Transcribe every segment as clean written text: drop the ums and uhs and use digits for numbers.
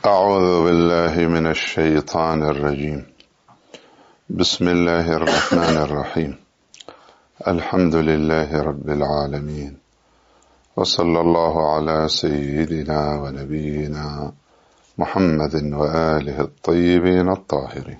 أعوذ بالله من الشيطان الرجيم. بسم الله الرحمن الرحيم. الحمد لله رب العالمين، وصلى الله على سيدنا ونبينا محمد وآله الطيبين الطاهرين.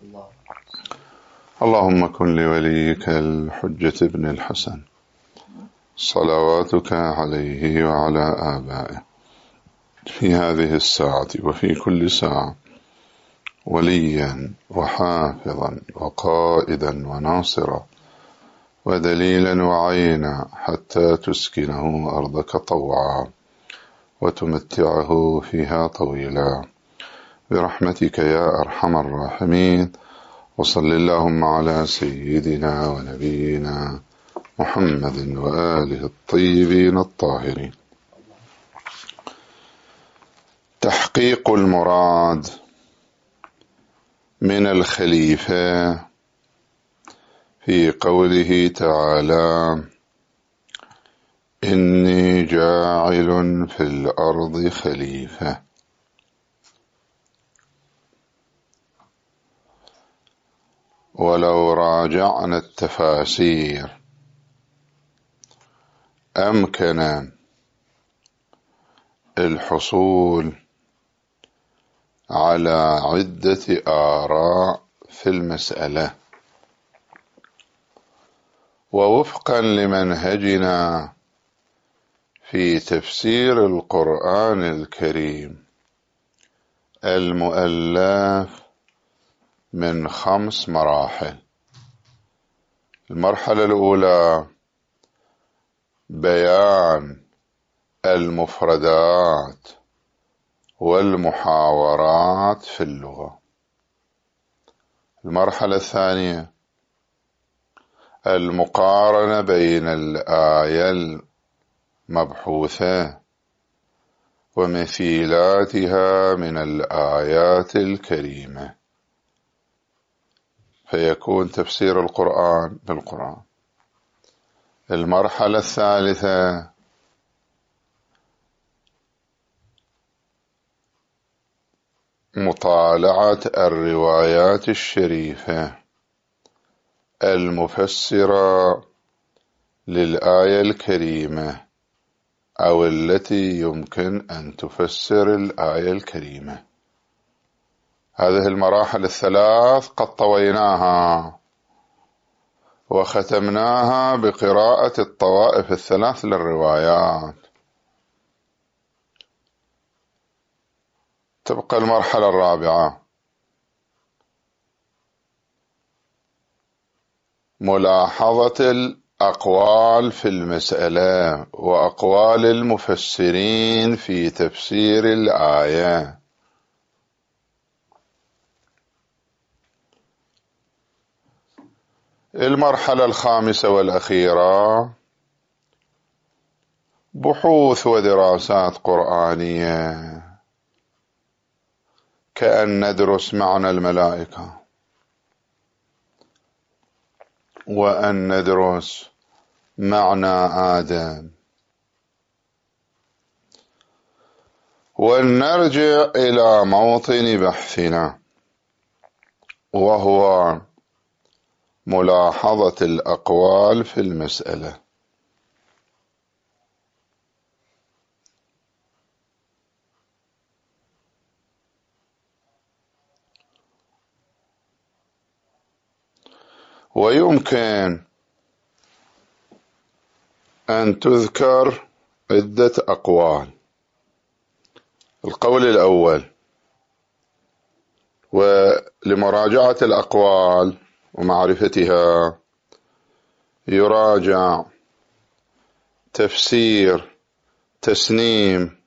اللهم كن لوليك الحجة ابن الحسن صلواتك عليه وعلى آبائه في هذه الساعة وفي كل ساعة وليا وحافظا وقائدا وناصرا ودليلا وعينا، حتى تسكنه أرضك طوعا وتمتعه فيها طويلا، برحمتك يا أرحم الراحمين. وصل اللهم على سيدنا ونبينا محمد وآله الطيبين الطاهرين. تحقيق المراد من الخليفة في قوله تعالى: إني جاعل في الأرض خليفة. ولو راجعنا التفاسير أمكن الحصول على عدة آراء في المسألة، ووفقا لمنهجنا في تفسير القرآن الكريم المؤلف من 5 مراحل. المرحلة الأولى بيان المفردات والمحاورات في اللغة. المرحلة الثانية المقارنة بين الآية المبحوثة ومثيلاتها من الآيات الكريمة، فيكون تفسير القرآن بالقرآن. المرحلة الثالثة مطالعة الروايات الشريفة المفسرة للآية الكريمة أو التي يمكن أن تفسر الآية الكريمة. هذه المراحل الثلاث قد طويناها وختمناها بقراءة الطوائف الثلاث للروايات. تبقى المرحلة الرابعة ملاحظة الأقوال في المسألة وأقوال المفسرين في تفسير الآية. المرحلة الخامسة والأخيرة بحوث ودراسات قرآنية، كأن ندرس معنى الملائكة، وأن ندرس معنى آدم، ونرجع إلى موطن بحثنا وهو ملاحظة الأقوال في المسألة. ويمكن أن تذكر عدة أقوال. القول الأول، ولمراجعة الأقوال ومعرفتها يراجع تفسير تسنيم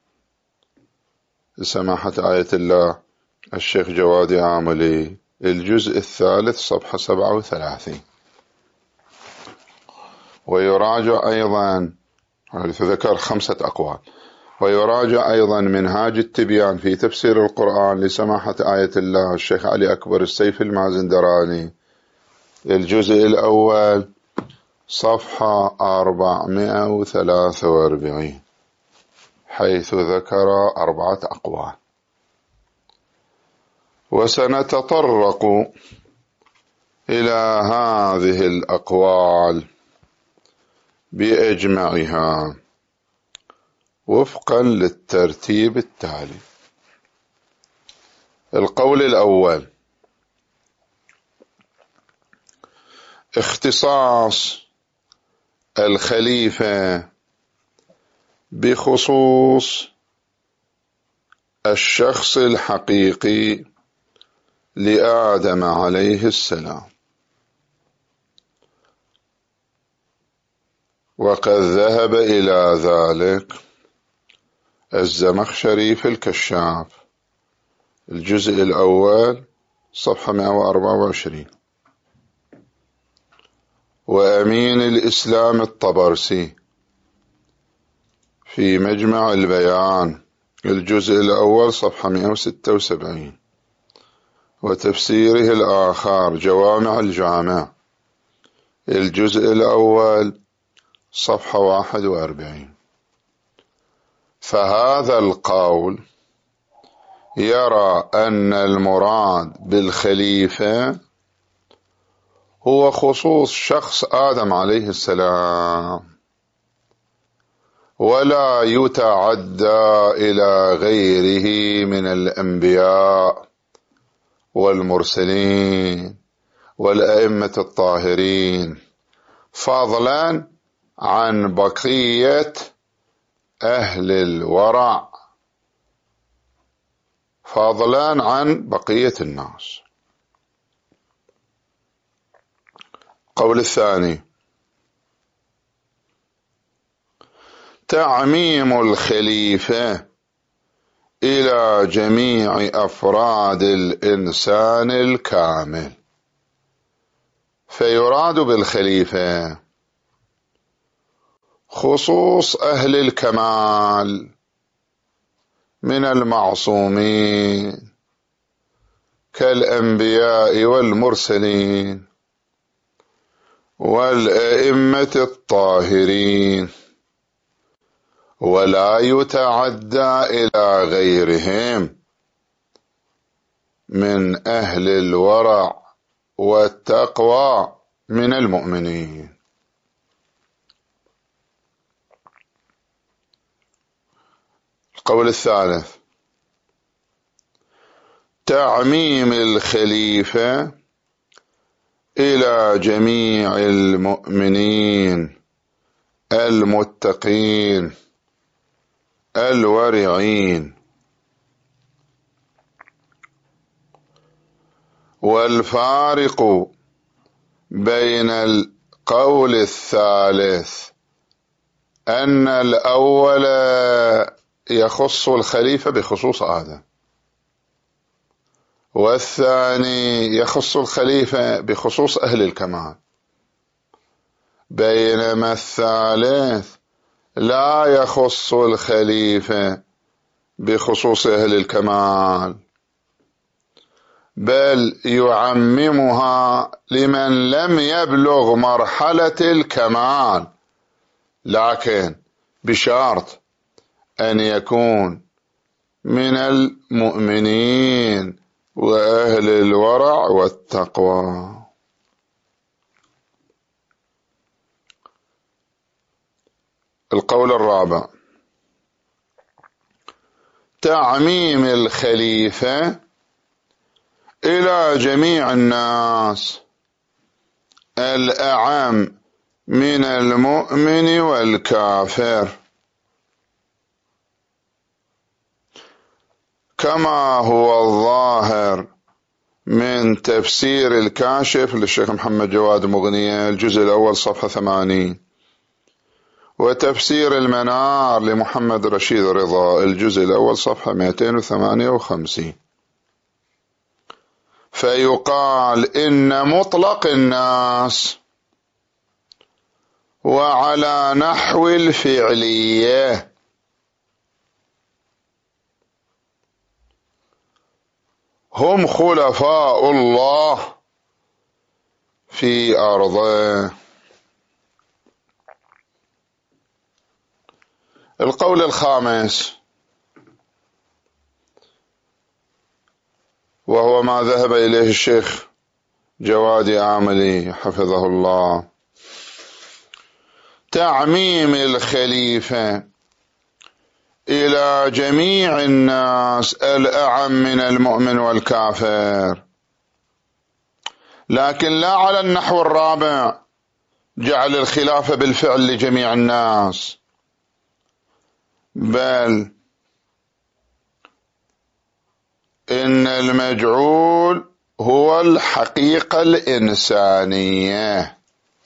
سماحة آية الله الشيخ جواد عاملي، الجزء 3 صفحة 37. ويراجع أيضا، ذكر 5 أقوال، ويراجع أيضا منهاج التبيان في تفسير القرآن لسماحة آية الله الشيخ علي أكبر السيف المازندراني، الجزء الأول صفحة 443، حيث ذكر 4 أقوال. وسنتطرق إلى هذه الأقوال بأجمعها وفقا للترتيب التالي. القول الأول: اختصاص الخليفة بخصوص الشخص الحقيقي لآدم عليه السلام، وقد ذهب إلى ذلك الزمخشري في الكشاف الجزء الأول صفحة 124، وأمين الإسلام الطبرسي في مجمع البيان الجزء الأول صفحة 176، وتفسيره الآخر جوامع الجامع الجزء الأول صفحة 41. فهذا القول يرى أن المراد بالخليفة هو خصوص شخص آدم عليه السلام، ولا يتعدى إلى غيره من الأنبياء والمرسلين والأئمة الطاهرين، فضلا عن بقية أهل الورع، فضلا عن بقية الناس. القول الثاني: تعميم الخليفة إلى جميع أفراد الإنسان الكامل، فيراد بالخليفة خصوص أهل الكمال من المعصومين كالأنبياء والمرسلين والأئمة الطاهرين، ولا يتعدى إلى غيرهم من أهل الورع والتقوى من المؤمنين. القول الثالث: تعميم الخليفة إلى جميع المؤمنين المتقين الورعين. والفارق بين القول الثالث أن الأول يخص الخليفة بخصوص آدم، والثاني يخص الخليفة بخصوص أهل الكمال، بينما الثالث لا يخص الخليفة بخصوص أهل الكمال، بل يعممها لمن لم يبلغ مرحلة الكمال، لكن بشرط أن يكون من المؤمنين وأهل الورع والتقوى. القول الرابع: تعميم الخليفة إلى جميع الناس الأعم من المؤمن والكافر، كما هو الظاهر من تفسير الكاشف للشيخ محمد جواد مغنية الجزء الأول صفحة 80، وتفسير المنار لمحمد رشيد رضا الجزء الأول صفحة 258. فيقال إن مطلق الناس وعلى نحو الفعلية هم خلفاء الله في أرضه. القول الخامس: وهو ما ذهب إليه الشيخ جواد آملي حفظه الله، تعميم الخليفة إلى جميع الناس الأعم من المؤمن والكافر، لكن لا على النحو الرابع، جعل الخلافة بالفعل لجميع الناس، بل إن المجعول هو الحقيقة الإنسانية.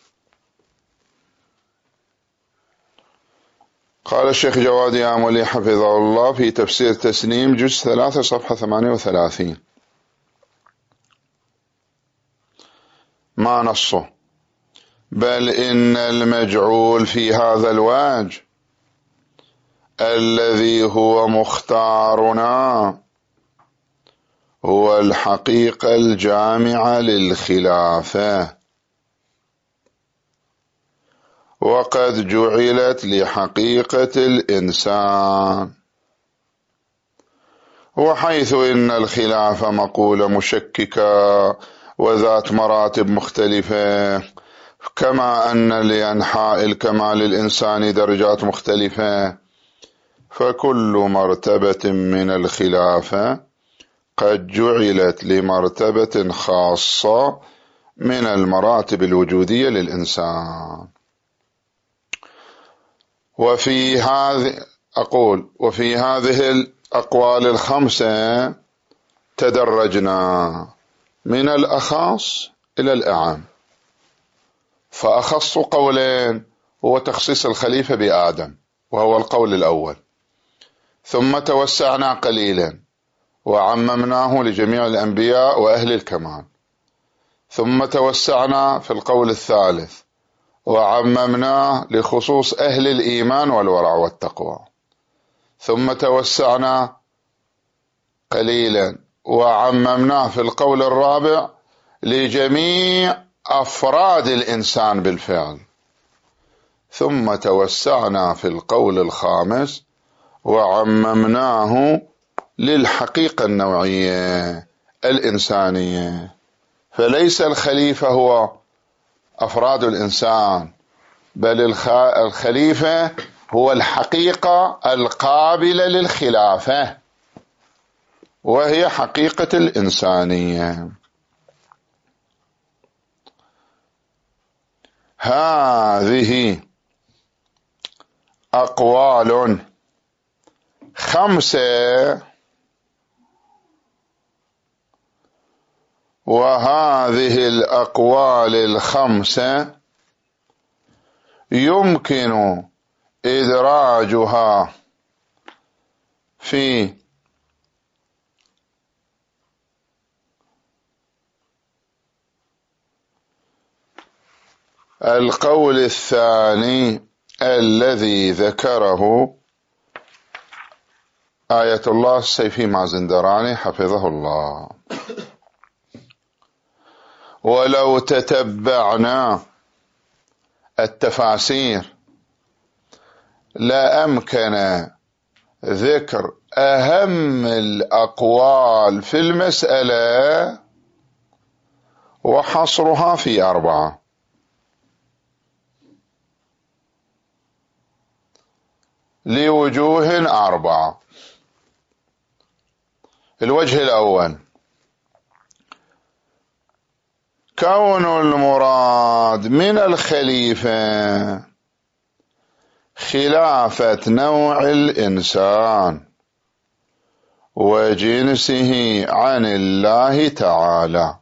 قال الشيخ جواد آملي حفظه الله في تفسير تسنيم جزء 3 صفحة 38، ما نصه: بل إن المجعول في هذا الوجه الذي هو مختارنا هو الحقيقة الجامعة للخلافة، وقد جعلت لحقيقة الإنسان، وحيث إن الخلافة مقولة مشككة وذات مراتب مختلفة، كما أن لأنحاء الكمال الإنساني درجات مختلفة، فكل مرتبة من الخلافة قد جعلت لمرتبة خاصة من المراتب الوجودية للإنسان. وفي هذه الأقوال الخمسة تدرجنا من الأخص إلى الأعم، فأخص قولين هو تخصيص الخليفة بآدم، وهو القول الأول، ثم توسعنا قليلا وعممناه لجميع الأنبياء وأهل الكمال، ثم توسعنا في القول الثالث وعممناه لخصوص أهل الإيمان والورع والتقوى، ثم توسعنا قليلا وعممناه في القول الرابع لجميع أفراد الإنسان بالفعل، ثم توسعنا في القول الخامس وعممناه للحقيقة النوعية الإنسانية، فليس الخليفة هو أفراد الإنسان، بل الخليفة هو الحقيقة القابلة للخلافة، وهي حقيقة الإنسانية. هذه أقوال خمسة، وهذه الأقوال الخمسة يمكن إدراجها في القول الثاني الذي ذكره آية الله السيفي مازندراني حفظه الله. ولو تتبعنا التفاسير لأمكن ذكر أهم الأقوال في المسألة وحصرها في 4، لوجوه 4. الوجه الأول: كون المراد من الخليفة خلافة نوع الإنسان وجنسه عن الله تعالى،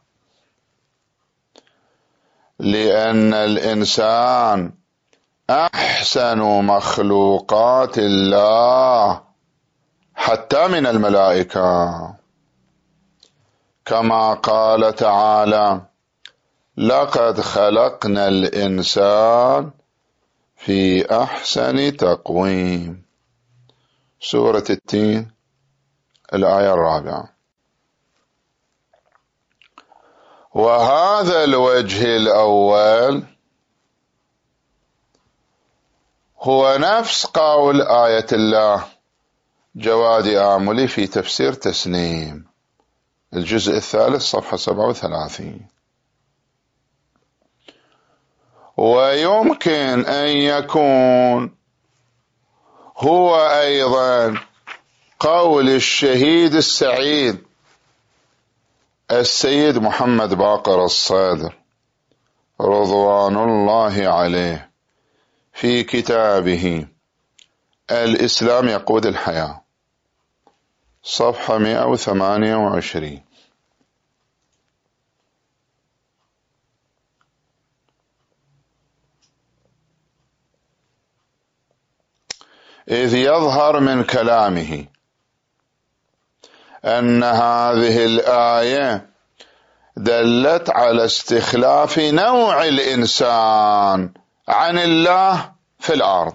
لأن الإنسان أحسن مخلوقات الله حتى من الملائكة، كما قال تعالى: لقد خلقنا الإنسان في أحسن تقويم، سورة التين الآية 4. وهذا الوجه الأول هو نفس قول آية الله جواد آملي في تفسير تسنيم، الجزء الثالث صفحة 37. ويمكن أن يكون هو أيضا قول الشهيد السعيد السيد محمد باقر الصادر رضوان الله عليه في كتابه الإسلام يقود الحياة، صفحة 128. إذ يظهر من كلامه أن هذه الآية دلت على استخلاف نوع الإنسان عن الله في الأرض،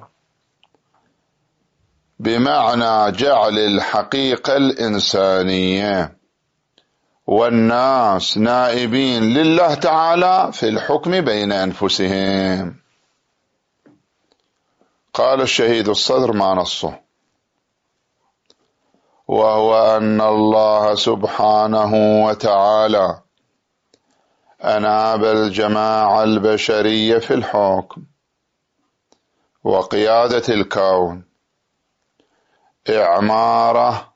بمعنى جعل الحقيقة الإنسانية والناس نائبين لله تعالى في الحكم بين أنفسهم. قال الشهيد الصدر ما نصه، وهو أن الله سبحانه وتعالى أناب الجماعة البشرية في الحكم وقيادة الكون إعماره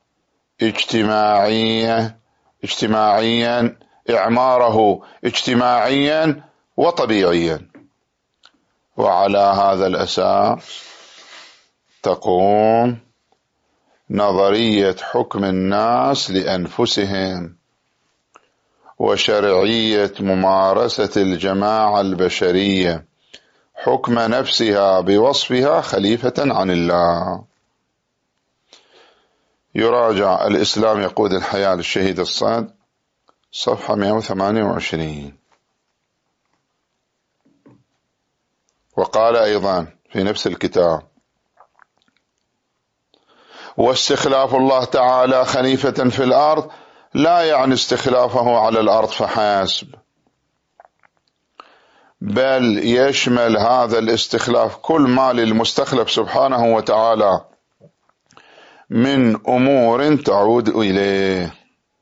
اجتماعيا وطبيعيا، وعلى هذا الأساس تقوم نظرية حكم الناس لأنفسهم وشرعية ممارسة الجماعة البشرية حكم نفسها بوصفها خليفة عن الله. يراجع الإسلام يقود الحياة للشهيد الصاد، صفحة 128. وقال أيضا في نفس الكتاب: واستخلاف الله تعالى خليفة في الأرض لا يعني استخلافه على الأرض فحسب، بل يشمل هذا الاستخلاف كل ما للمستخلف سبحانه وتعالى من أمور تعود إليه.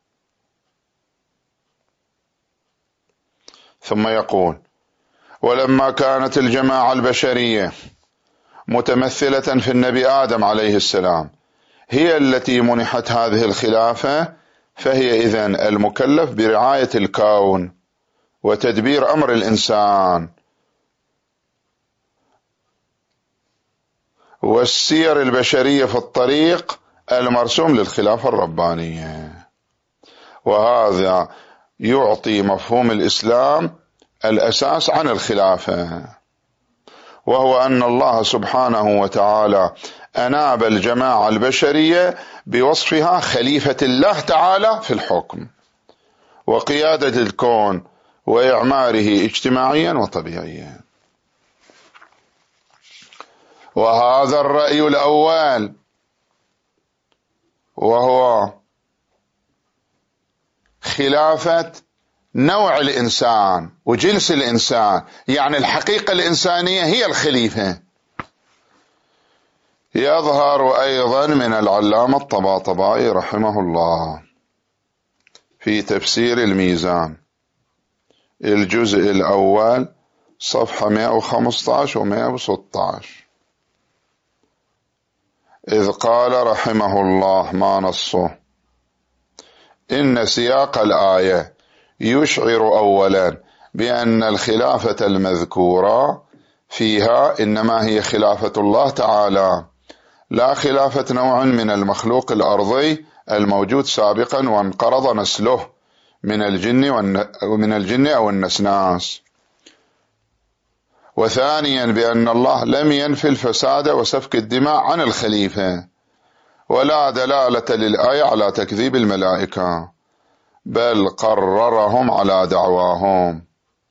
ثم يقول: ولما كانت الجماعة البشرية متمثلة في النبي آدم عليه السلام هي التي منحت هذه الخلافة، فهي إذن المكلف برعاية الكون وتدبير أمر الإنسان والسير البشرية في الطريق المرسوم للخلافة الربانية. وهذا يعطي مفهوم الإسلام الأساس عن الخلافة، وهو أن الله سبحانه وتعالى أناب الجماعة البشرية بوصفها خليفة الله تعالى في الحكم وقيادة الكون وإعماره اجتماعيا وطبيعيا. وهذا الرأي الأول وهو خلافة نوع الإنسان وجنس الإنسان، يعني الحقيقة الإنسانية هي الخليفة، يظهر أيضا من العلامة الطباطبائي رحمه الله في تفسير الميزان الجزء الأول صفحة 115 و 116، إذ قال رحمه الله ما نصه: إن سياق الآية يشعر أولا بأن الخلافة المذكورة فيها إنما هي خلافة الله تعالى، لا خلافة نوع من المخلوق الأرضي الموجود سابقا وانقرض نسله من الجن أو النسناس. وثانيا بأن الله لم ينفي الفساد وسفك الدماء عن الخليفة، ولا دلالة للآية على تكذيب الملائكة، بل قررهم على دعواهم،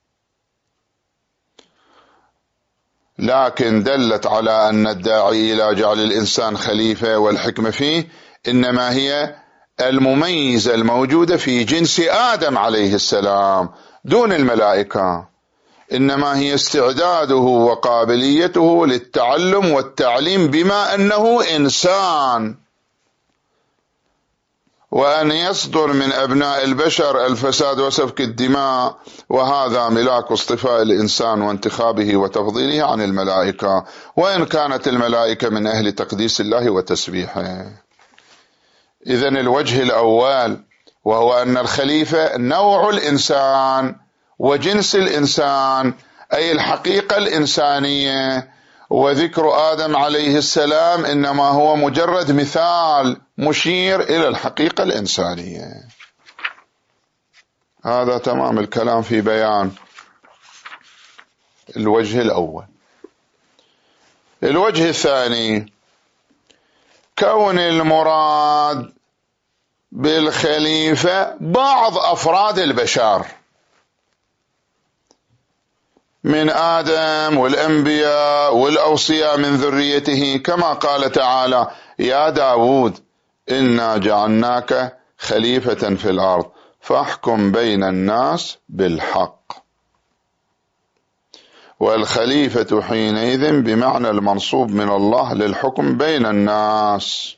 لكن دلت على أن الداعي إلى جعل الإنسان خليفة والحكمة فيه إنما هي المميزة الموجودة في جنس آدم عليه السلام دون الملائكة، إنما هي استعداده وقابليته للتعلم والتعليم بما أنه إنسان، وأن يصدر من أبناء البشر الفساد وسفك الدماء، وهذا ملاك اصطفاء الإنسان وانتخابه وتفضيله عن الملائكة، وإن كانت الملائكة من أهل تقديس الله وتسبيحه. إذن الوجه الأول وهو أن الخليفة نوع الإنسان وجنس الإنسان، أي الحقيقة الإنسانية، وذكر آدم عليه السلام إنما هو مجرد مثال مشير إلى الحقيقة الإنسانية. هذا تمام الكلام في بيان الوجه الأول. الوجه الثاني، كون المراد بالخليفة بعض أفراد البشر من آدم والأنبياء والأوصياء من ذريته، كما قال تعالى: يا داود إنا جعلناك خليفة في الأرض فاحكم بين الناس بالحق. والخليفة حينئذ بمعنى المنصوب من الله للحكم بين الناس،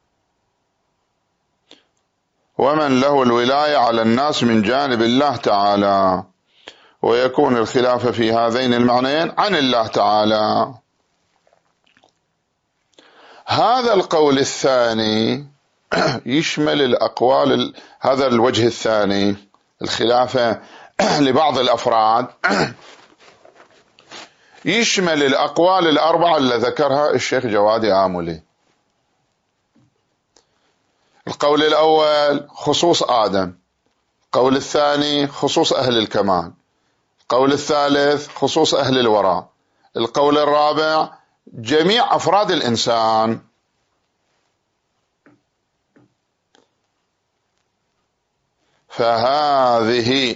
ومن له الولاية على الناس من جانب الله تعالى، ويكون الخلافة في هذين المعنيين عن الله تعالى. هذا القول الثاني يشمل الأقوال، هذا الوجه الثاني الخلافة لبعض الأفراد يشمل الأقوال الأربعة اللي ذكرها الشيخ جواد آملي. القول الأول خصوص آدم، القول الثاني خصوص أهل الكمال، القول الثالث خصوص أهل الوراء، القول الرابع جميع أفراد الإنسان. فهذه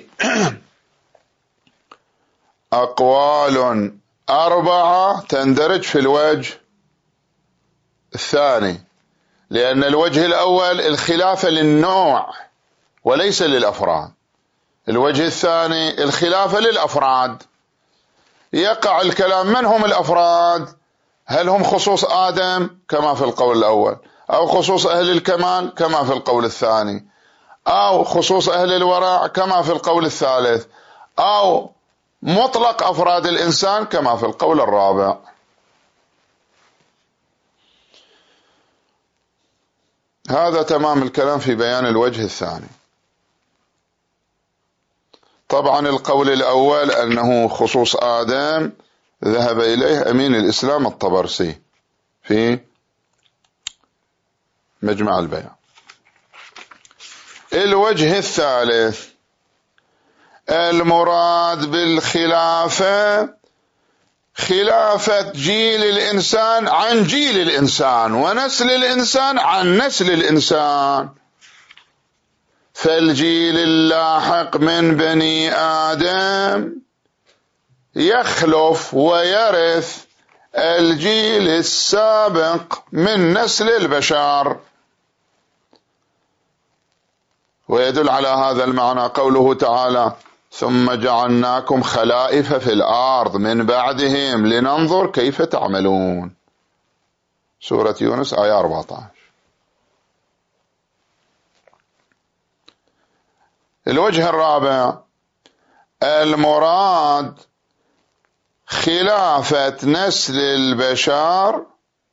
أقوال أربعة تندرج في الوجه الثاني، لأن الوجه الأول الخلافة للنوع وليس للأفراد، الوجه الثاني الخلافة للأفراد. يقع الكلام من هم الأفراد؟ هل هم خصوص آدم كما في القول الأول، أو خصوص أهل الكمال كما في القول الثاني، أو خصوص أهل الوراء كما في القول الثالث، أو مطلق أفراد الإنسان كما في القول الرابع. هذا تمام الكلام في بيان الوجه الثاني. طبعا القول الأول أنه خصوص آدم ذهب إليه أمين الإسلام الطبرسي في مجمع البيان. الوجه الثالث، المراد بالخلافة خلافة جيل الإنسان عن جيل الإنسان، ونسل الإنسان عن نسل الإنسان. فالجيل اللاحق من بني آدم يخلف ويرث الجيل السابق من نسل البشر. ويدل على هذا المعنى قوله تعالى: ثم جعلناكم خلائف في الأرض من بعدهم لننظر كيف تعملون. سورة يونس آية 14. الوجه الرابع، المراد خلافة نسل البشر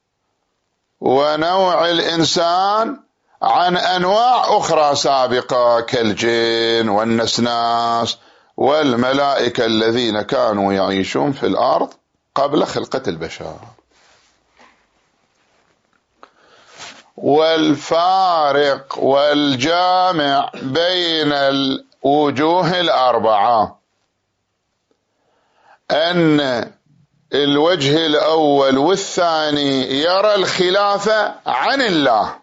ونوع الإنسان عن أنواع أخرى سابقة كالجن والنسناس والملائكة الذين كانوا يعيشون في الأرض قبل خلقة البشر. والفارق والجامع بين الوجوه الأربعة أن الوجه الأول والثاني يرى الخلافة عن الله،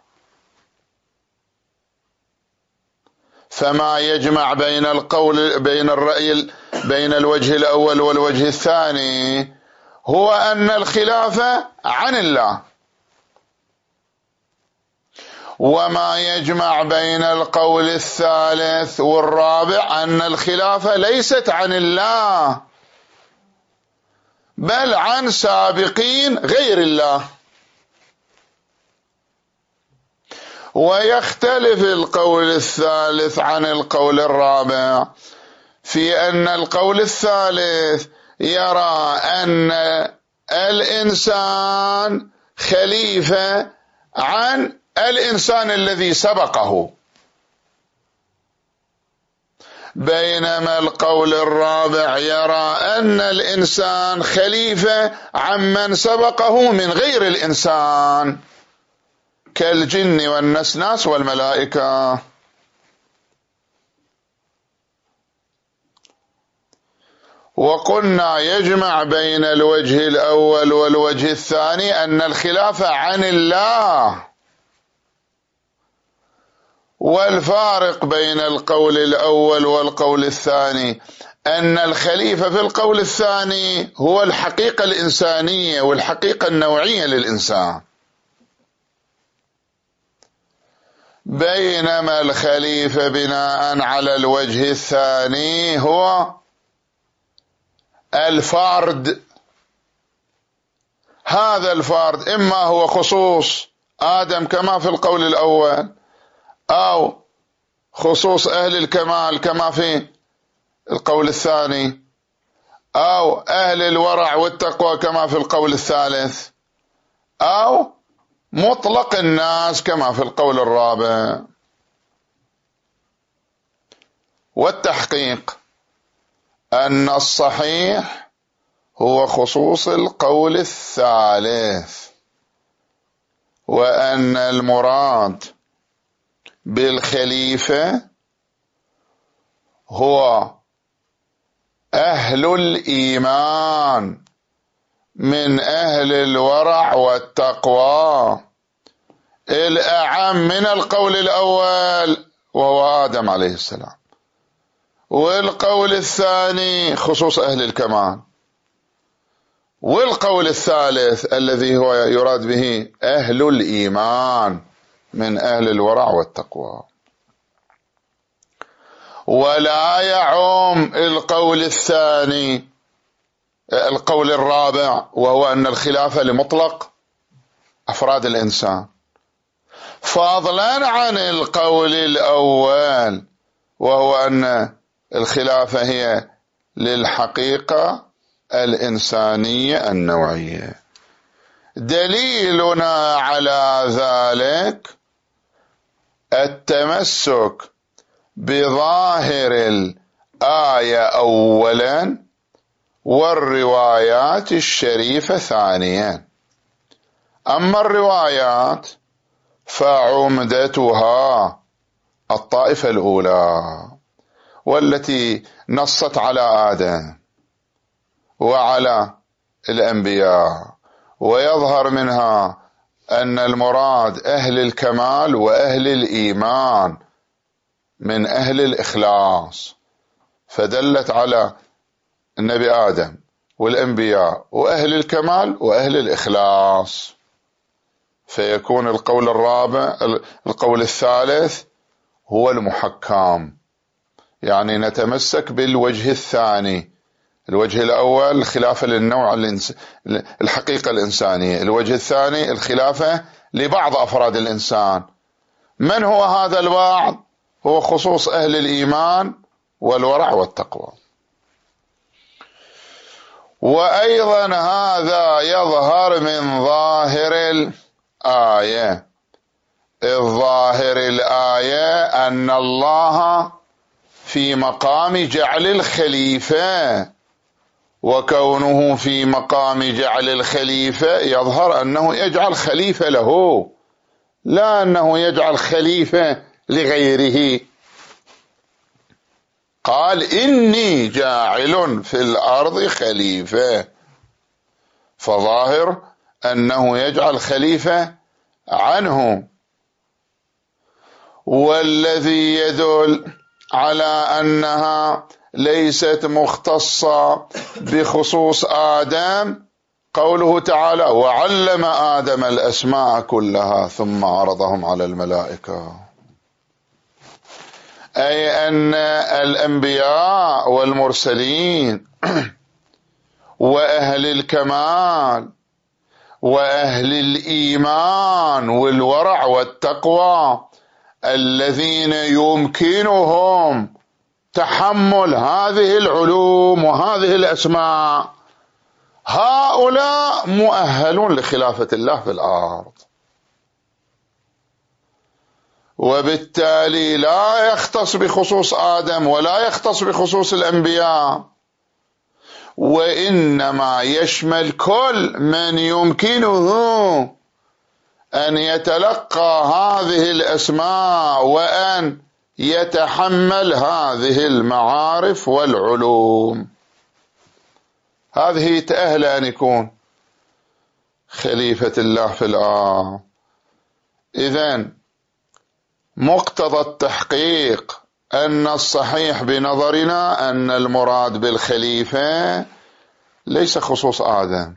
فما يجمع بين القول بين الوجه الأول والوجه الثاني هو أن الخلافة عن الله، وما يجمع بين القول الثالث والرابع أن الخلافة ليست عن الله بل عن سابقين غير الله. ويختلف القول الثالث عن القول الرابع في أن القول الثالث يرى أن الإنسان خليفة عن الإنسان الذي سبقه، بينما القول الرابع يرى أن الإنسان خليفة عمن سبقه من غير الإنسان كالجن والنسناس والملائكة. وقلنا يجمع بين الوجه الأول والوجه الثاني أن الخلافة عن الله، والفارق بين القول الأول والقول الثاني أن الخليفة في القول الثاني هو الحقيقة الإنسانية والحقيقة النوعية للإنسان، بينما الخليفة بناء على الوجه الثاني هو الفرد. هذا الفرد إما هو خصوص آدم كما في القول الأول، أو خصوص أهل الكمال كما في القول الثاني، أو أهل الورع والتقوى كما في القول الثالث، أو مطلق الناس كما في القول الرابع. والتحقيق أن الصحيح هو خصوص القول الثالث، وأن المراد بالخليفة هو أهل الإيمان من أهل الورع والتقوى الأعم من القول الأول وهو آدم عليه السلام، والقول الثاني خصوص أهل الكمال، والقول الثالث الذي هو يراد به أهل الإيمان من أهل الورع والتقوى. ولا يعم القول الثاني القول الرابع وهو أن الخلافة لمطلق أفراد الإنسان، فضلا عن القول الأول وهو أن الخلافة هي للحقيقة الإنسانية النوعية. دليلنا على ذلك التمسك بظاهر الآية أولا والروايات الشريفة ثانيا. أما الروايات فعمدتها الطائفة الأولى والتي نصت على آدم وعلى الأنبياء، ويظهر منها أن المراد أهل الكمال وأهل الإيمان من أهل الإخلاص، فدلت على النبي آدم والأنبياء وأهل الكمال وأهل الإخلاص، فيكون القول الرابع القول الثالث هو المحكم، يعني نتمسك بالوجه الثاني. الوجه الأول الخلافة للنوع الحقيقة الإنسانية، الوجه الثاني الخلافة لبعض أفراد الإنسان. من هو هذا البعض؟ هو خصوص أهل الإيمان والورع والتقوى. وأيضا هذا يظهر من ظاهر الآية. الظاهر الآية أن الله في مقام جعل الخليفة، وكونه في مقام جعل الخليفة يظهر أنه يجعل خليفة له، لا أنه يجعل خليفة لغيره. قال إني جاعل في الأرض خليفة، فظاهر أنه يجعل خليفة عنه. والذي يدل على أنها ليست مختصة بخصوص آدم قوله تعالى وعلم آدم الأسماء كلها ثم عرضهم على الملائكة، أي أن الأنبياء والمرسلين وأهل الكمال وأهل الإيمان والورع والتقوى الذين يمكنهم تحمل هذه العلوم وهذه الأسماء، هؤلاء مؤهلون لخلافة الله في الأرض، وبالتالي لا يختص بخصوص آدم ولا يختص بخصوص الأنبياء، وإنما يشمل كل من يمكنه أن يتلقى هذه الأسماء وأن يتحمل هذه المعارف والعلوم. هذه تأهل أن يكون خليفة الله في الأرض. إذن مقتضى التحقيق أن الصحيح بنظرنا أن المراد بالخليفة ليس خصوص آدم،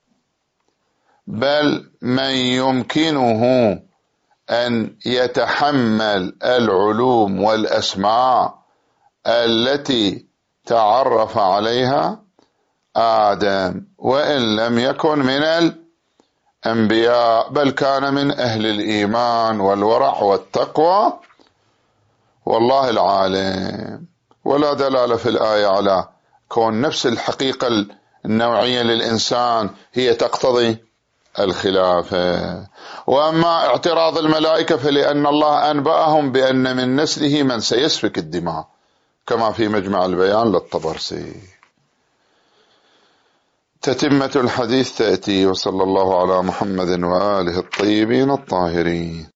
بل من يمكنه أن يتحمل العلوم والأسماء التي تعرف عليها آدم، وإن لم يكن من الأنبياء بل كان من أهل الإيمان والورع والتقوى، والله العالم. ولا دلالة في الآية على كون نفس الحقيقة النوعية للإنسان هي تقتضي الخلافة. وأما اعتراض الملائكة فلأن الله أنبأهم بأن من نسله من سيسفك الدماء كما في مجمع البيان للطبرسي. تتمة الحديث تأتي، وصلى الله على محمد وآله الطيبين الطاهرين.